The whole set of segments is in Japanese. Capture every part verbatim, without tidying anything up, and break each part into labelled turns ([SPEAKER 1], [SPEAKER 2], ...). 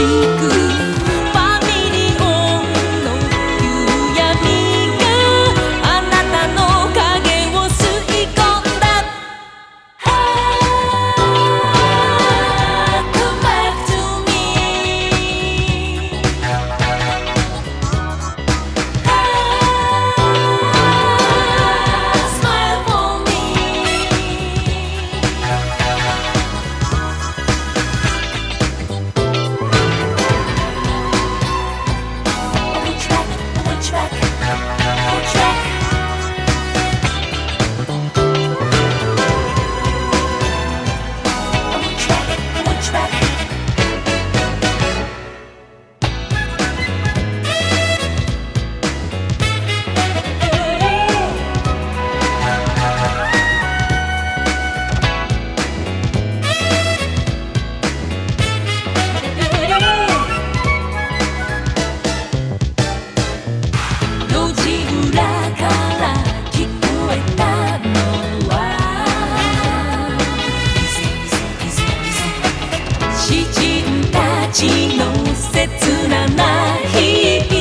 [SPEAKER 1] くファミリオンの夕闇があなたの影を吸い込んだ Come back to me Smile for me Which track, which track, which track Which track, which track路地裏から聞こえたのは詩人たちの切なな日々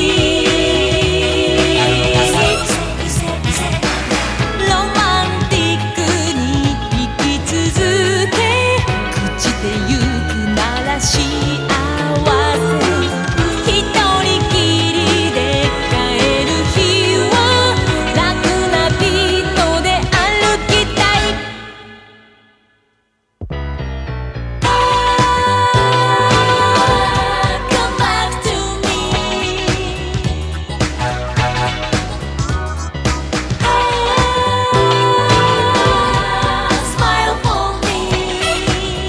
[SPEAKER 1] ロマンティックに生き続け朽ちてゆくなら幸せ一人きりで帰る日は楽なビートで歩きたい Come back to me Smile for me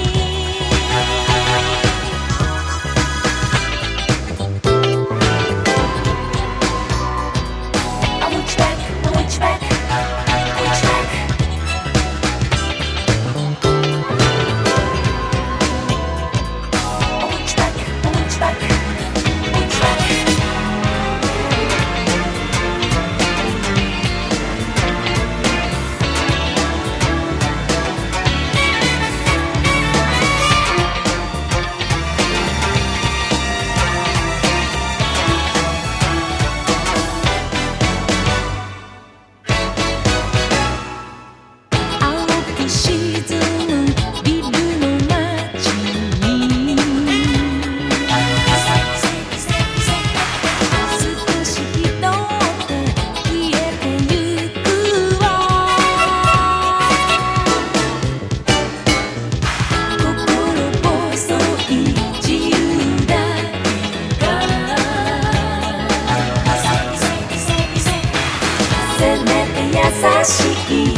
[SPEAKER 1] Which track, which track, which track Which track, which track, which track青く沈むビルの街に少し人って消えてゆくわ心細い自由だけがせめて優しい